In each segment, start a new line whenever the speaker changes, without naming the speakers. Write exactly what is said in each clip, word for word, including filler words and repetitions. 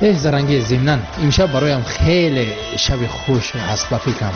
اه زرنگی ضمناً امشب برایم خیلی شب خوش است به فکرم.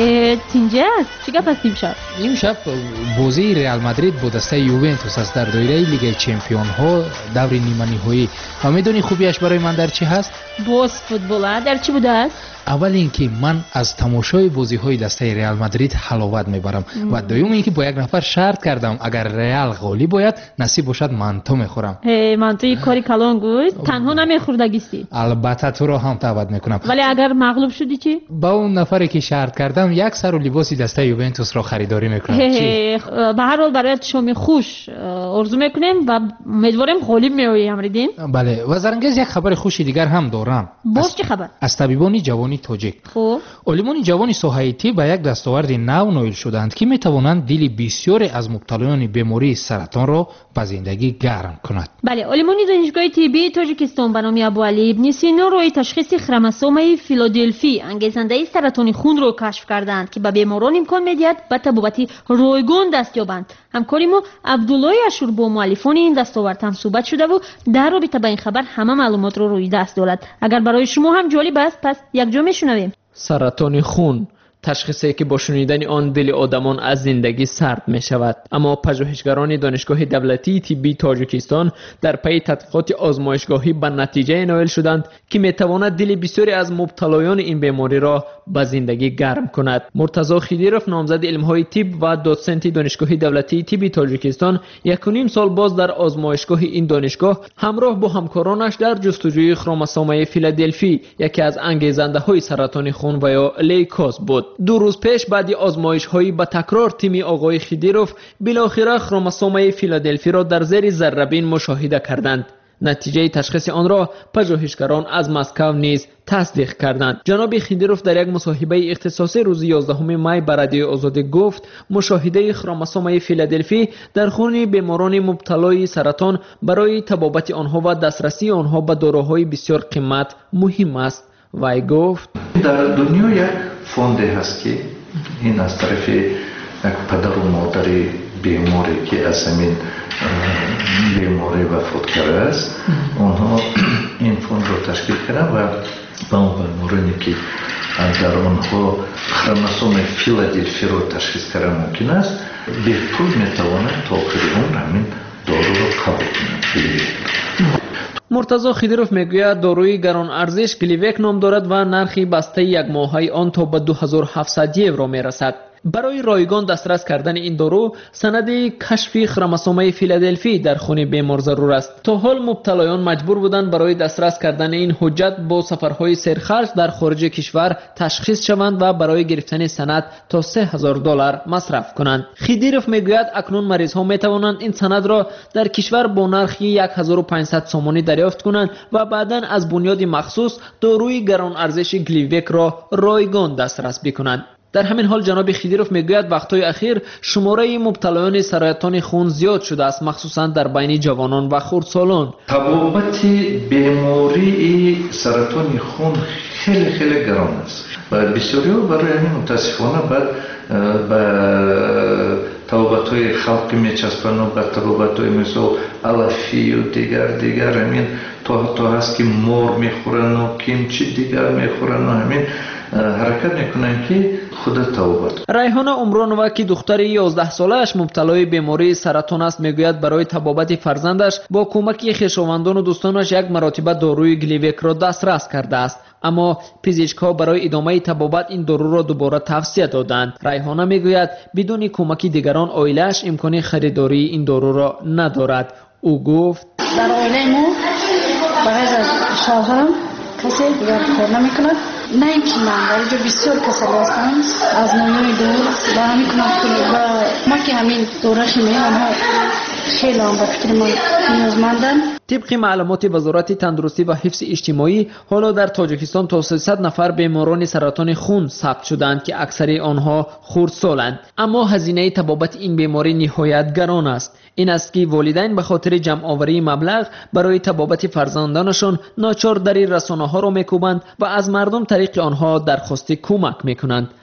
تینجه است چی گپ است امشب؟
امشب بازی ریال مادرید با دسته یوونتوس است در دوره لیگ چمپیون ها دور نیمه نهایی. و میدونی خوبیش برای من در چی هست؟
باز فوتبال در چی بوده است؟
اول اینکه من از تماشای بازی های دسته ریال مادرید حلاوت میبرم و دوم اینکه با یک نفر شرط کردم اگر ریال غالب باید نصیب باشد منتو میخورم.
هی منتو یک کاری کلان گوست تنها نمیخوردگیستی؟
البته تو رو هم دعوت میکنم.
ولی اگر مغلوب شدی چی؟
با اون نفری که شرط کردم یک سر و لباسی دسته یوونتوس رو خریداری میکنم.
به هر حال برایت شام خوش آرزو میکنیم و امیدواریم غالب میایی امریدین.
بله و زرنگز یک خبر خوشی دیگر هم دارم.
باز چه خبر؟
از طبیبان جوانی تاجیک.
خب
علمان جوانی ساحه طب به یک دستاورد نو نائل شدند که میتوانند دل بسیاری از مبتلایان بیماری سرطان را به زندگی گرم کند.
بله علمان دانشگاه طبی تاجیکستان به نام ابوعلی ابن سینا روی تشخیص خروموسوم فیلادلفی انگیزنده سرطان خون را کشف کردند که به بیماران امکان میدهد به طبابت رایگان دست یابند. همکاری ما عبدالله اشور با مؤلفان این دستاورد هم صحبت شده و در رابطه با این خبر همه معلومات را رو روی دست دارد. اگر برای شما هم جالب است پس یک جا میشنویم.
سرطان خون تشخیصی که با شنیدن آن دل آدمان از زندگی سرد می شود، اما پژوهشگران دانشگاه دولتی طبی تاجیکستان در پی تحقیقات آزمایشگاهی به نتیجه نائل شدند که می تواند دل بسیاری از مبتلایان این بیماری را به زندگی گرم کند. مرتضی خیدیروف نامزد علم‌های طب و داتسنت دانشگاه دولتی طبی تاجیکستان یک و نیم سال باز در آزمایشگاه این دانشگاه همراه با همکارانش در جستجوی خروموسوم فیلادلفی یکی از انگیزنده‌های سرطان خون و یا لیوکوز بود. دو روز پیش بعد آزمایش هایی به تکرار تیم آقای خیدیروف بالاخره خروموسوم فیلادلفی را در زیر ذره‌بین مشاهده کردند. نتیجه تشخیص آن را پژوهشگران از مسکو نیز تصدیق کردند. جناب خیدیروف در یک مصاحبه اختصاصی روز یازدهم می بر رادیو آزادی گفت مشاهده خروموسوم فیلادلفی در خون بیماران مبتلای سرطان برای طبابت آنها و دسترسی آنها به داروهای بسیار قیمت مهم است. وی گفت
در دنیا یک فوندی هست که این از طرف یک پدر و مادر بیماری که از همین بیماری وفات کرده است اونها این فوند رو تشکیل کردن و با اون بیمارانی که در آنها خروموسوم فیلادلفی رو تشخیص کردن ممکن است به پول میتوانند تا آخر عمر همین دارو رو قبول کنند.
مرتضی خیدیروف میگوید داروی گران ارزش گلیویک نام دارد و نرخی بسته یک ماهی آن تا به دو هزار و هفتصد یورو میرسد. برای رایگان دسترس کردن این دارو سند کشف خروموسوم فیلادلفی در خون بیمار ضرور است. تا حال مبتلایان مجبور بودند برای دسترس کردن این حجت با سفرهای سرخرج در خارج کشور تشخیص شوند و برای گرفتن سند تا سه هزار دلار مصرف کنند. خیدیروف میگوید اکنون مریض ها می توانند این سند را در کشور با نرخ یک هزار و پانصد سومانی دریافت کنند و بعداً از بنیاد مخصوص داروی گران ارزش گلیویک را رایگان دسترس بکنند. در همین حال جناب خیدیروف میگوید وقتهای اخیر شماره مبتلایان سرطان خون زیاد شده است، مخصوصا در بین جوانان و خردسالان.
طبابت بیماری سرطان خون خیلی خیلی گران است و بسیاری برای همین متاسفانه بعد به طبابت‌های خلقی میچسبند و به طبابت‌های مثل علفی و دیگر دیگر همین تا حتی هست که مار میخورن و کیمچی دیگر میخورن و همین حرکت میکنن که خود طبابت.
ریحانه عمرانова که دختر یازده سالش مبتلای بیماری سرطان است میگوید برای طبابت فرزندش با کمک خویشاوندان و دوستانش یک مرتبه داروی گلیویک را دسترس کرده است، اما پزشک‌ها برای ادامه طبابت این دارو را دوباره توصیه دادند. ریحانه میگوید بدون کمک دیگران عائله‌اش امکان خریداری این دارو را ندارد. او گفت
در عائله ما بغیر از شوهرم کسی دیگر کار نمی‌کند. نه اینکه من در اینجا بسیار کسل هستم از نوعی دور و همین کنم و ما که همین دورش میگم آنها خیلی هم به فکر من نیازمندن.
طبق معلومات وزارت تندرستی و حفظ اجتماعی حالا در تاجیکستان تا سیصد نفر بیماران سرطان خون ثبت شدند که اکثر آنها خردسالند، اما هزینه طبابت این بیماری نهایت گران است. این است که والدین به خاطر جمع آوری مبلغ برای طبابت فرزندانشان ناچار در رسانه‌ها را میکوبند و از مردم طریق آنها درخواست کمک میکنند.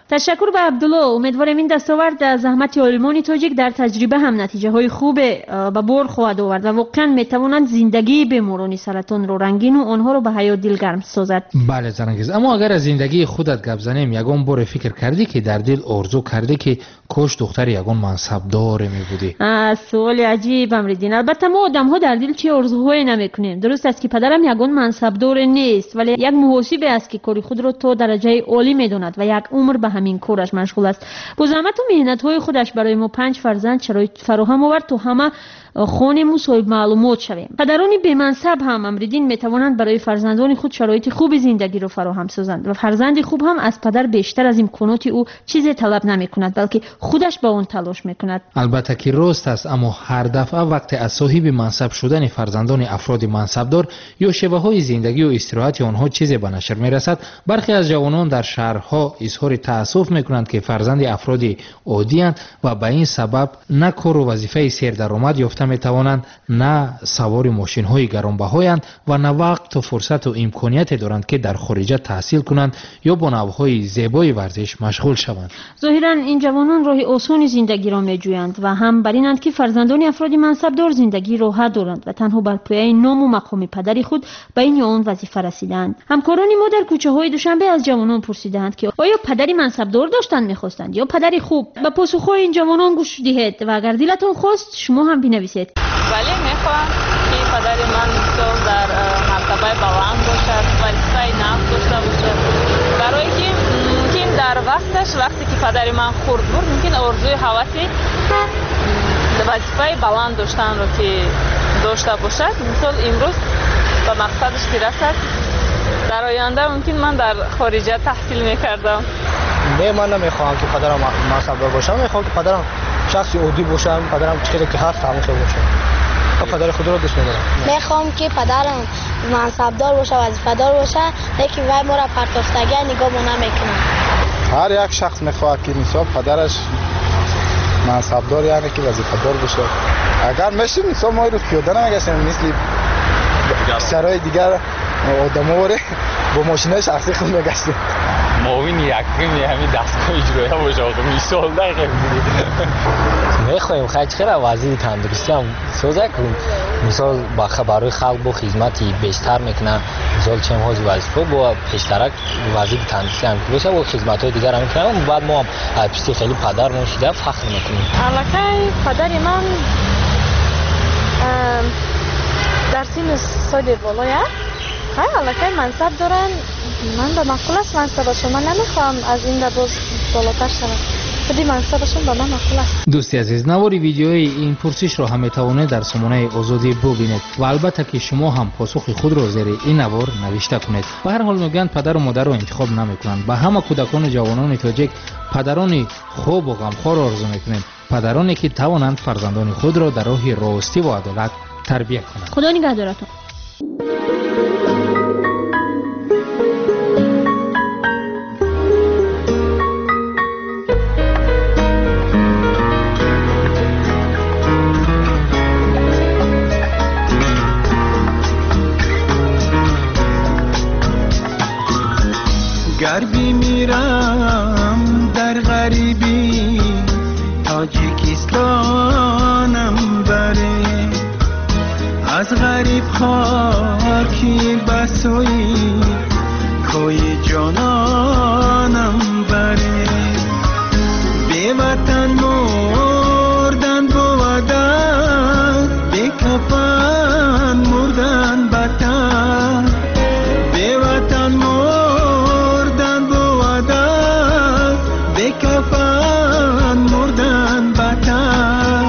تشکر به عبدالله. امیدوارم این دستاورد از زحمت عالمان تاجیک در تجربه هم نتیجه های خوب به بار خواهد آورد و واقعا میتوانند زندگی بیماران سرطان رو رنگین و آنها رو به حیات دلگرم سازد.
بله زنگیز، اما اگر از زندگی خودت گپ زنیم، یگان بار فکر کردی که در دل آرزو کردی که کاش دختر یگان منصبدار می بودی؟
سوال عجیب امریدین. البته ما آدم ها در دل چه آرزوهایی نمیکنیم. درست است که پدرم یگان منصبدار نیست، ولی یک محاسب است که کاری خود را تا درجه عالی میداند و یک عمر به همین کارش مشغول است. با زحمت و محنت های خودش برای ما پنج فرزند شرایط فراهم آورد تا همه خانه و صاحب معلومات شویم. پدران بی منصب هم امریدین می توانند برای فرزندان خود شرایط خوب زندگی را فراهم سازند و فرزند خوب هم از پدر بیشتر از امکانات او چیزی طلب نمی کند، بلکه خودش به آن تلاش می کند.
البته که راست است، اما هر دفعه وقتی از صاحب منصب شدن فرزندان افراد منصبدار یا شیوه های زندگی و استراحت آنها چیزی به نشر می رسد، برخی از جوانان در شهرها اظهار تأسف می کنند که فرزند افراد عادی اند و به این سبب نه کار و وظیفه سیر درآمد یافته می توانند، نه سوار ماشین های گرانبهایند و نه وقت و فرصت و امکانیت دارند که در خارج تحصیل کنند یا با نوهای زیبای ورزش مشغول شوند.
ظاهرا این جوانان راه آسان زندگی را می جویند و هم بر اینند که فرزندان افراد منصبدار زندگی راحت دارند و تنها بر پایه نام و مقام پدری خود به این یا آن وظیفه رسیدند. همکاران ما در کوچه های دوشنبه از جوانان پرسیدند که آیا پدری منصبدار داشتن می‌خواستند یا پدری خوب؟ به پاسخهای این جوانان گوش دهید و اگر دلتان خواست شما هم بنویسید.
ولی میخوام که پدر من مثال در مرتبه بلند باشد، وظیفه نفت داشته باشد، برای که ممکن در وقتش وقتی که پدر من خرد بود ممکن آرزوی هوسی وظیفه بلند داشتن رو که داشته باشد، مثال امروز به مقصدش برسد، در آینده ممکن من در خارجه تحصیل میکردم.
نه، من نمیخوام که پدرم منصبدار باشه، میخوام که پدرم شخصی عادی باشه، پدرم چیزی که هست همون باشه. و پدر خود رو دوست می‌دارم.
میخوام که پدرم منصبدار باشه، وظیفه‌دار باشه، لیکن وای ما را پرتافتگی نگاه ما نمیکنه.
هر یک شخص میخواد که مثلا پدرش منصبدار یعنی که وظیفه‌دار باشه. اگر میشه مثلا ما رو پیاده نمیگشتیم مثل سرای دیگر آدم‌ها با ماشینای شخصی خود میگشتیم.
معاون یکمی همین دستگاه اجرایی باشه آقا مثال دقیقه
میخوایم خیلی خیلی وزیر تندرستی هم سازه کنیم، مثال با خبرهای خلق با خدمتی بیشتر میکنن، مثال چه حاضر وظیفه با پیشترک وزیر تندرستی هم باشه و خدمت های دیگر هم میکنن. بعد ما هم پیشتی خیلی پدر ما شده فخر میکنیم.
علاقه پدر من در سن سال بالایه خیلی علاقه منصب دارن. من به مقول است منصبشون، من نمیخوام از این در باز بالاتر شدم، خودی منصبشون به من مقول است.
دوستی عزیز، نواری ویدیوی این پرسش را هم میتوانید در سامانه آزادی ببینید و البته که شما هم پاسخ خود را زیر این نوار نوشته کنید. به هر حال میگن پدر و مادر را انتخاب نمیکنند. به همه کودکان و جوانان تاجیک پدران خوب و غمخوار آرزو میکنیم، پدرانی که توانند فرزندان خود را در راه راستی و عدالت تربیت کنند.
خدا نگهدارتون.
غربی میرم در غریبی، تاجیکستانم بره، از غریب خاکی بسوی کوی جانانم بره، بی وطن مردن بودن، بی کفن مردن بطن، بی وطن مردن بودن، بی کفن مردن بطن،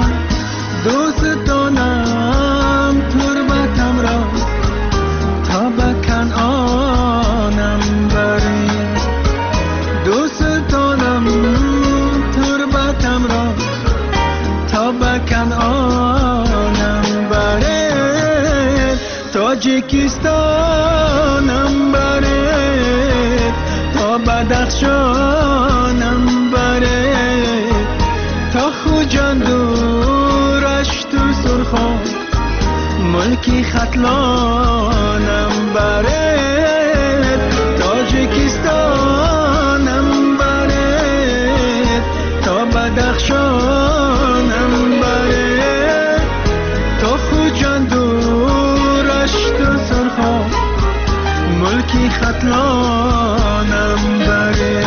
دوستانم تربتم را تا به کنعانم بری، دوستانم تربتم را تا به کنعانم بری، تاجیکستانم بری تا بدخشانم بری، تا خوجان دورش تو سرخان ملکی ختلانم بری، تاجیکستانم بری بدخشانم بره تا خوجان دورش تو سرخا ملکی خطلانم بره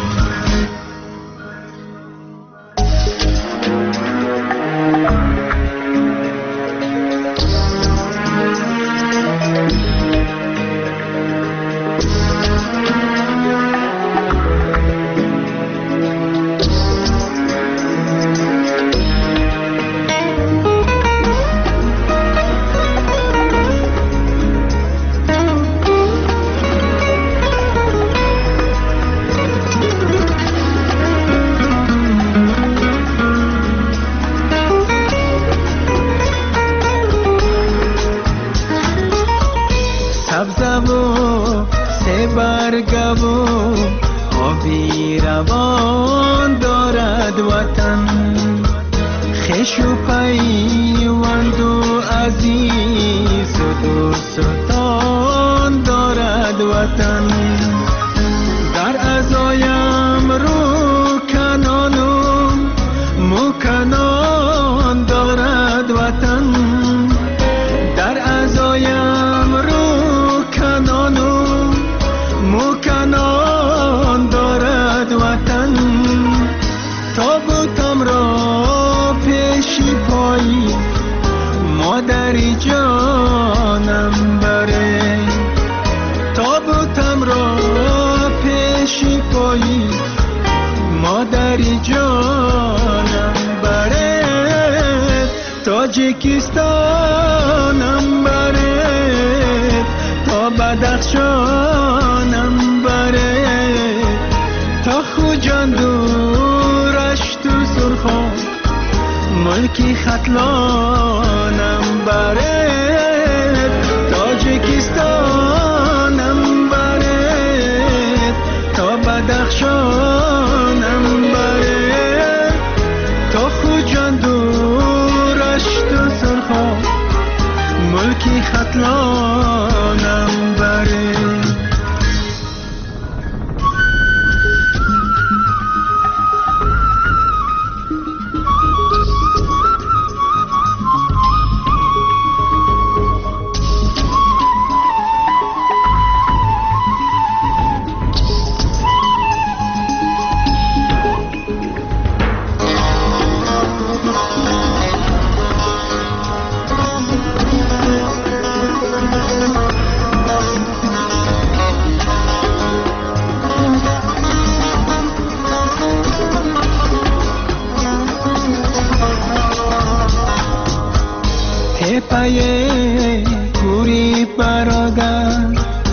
آبی روان دارد وطن خش و پیوند و عزیز و دوستان دارد وطن در ازایم رو کنان و مکنان دارد وطن در ازایم رو کنان و مکنان دارد وطن تابوتم را پیشی پایی مادری جانم بره تابوتم را پیشی پایی مادری جانم بره تاجیکستانم بره تا بدخشانم بره تا خوجان دورش تو سرخان ملکی خطلانم بره تاجیکستانم بره تا بدخشانم بره تا خوجان دورش تو سرخان ملکی خطلانم بره تپایه گوری برادر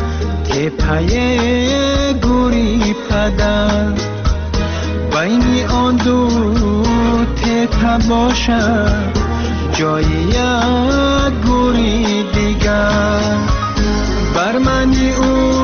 تپایه گوری پدر بین آن دو تپا باشد جای یک گوری دیگر بر منی او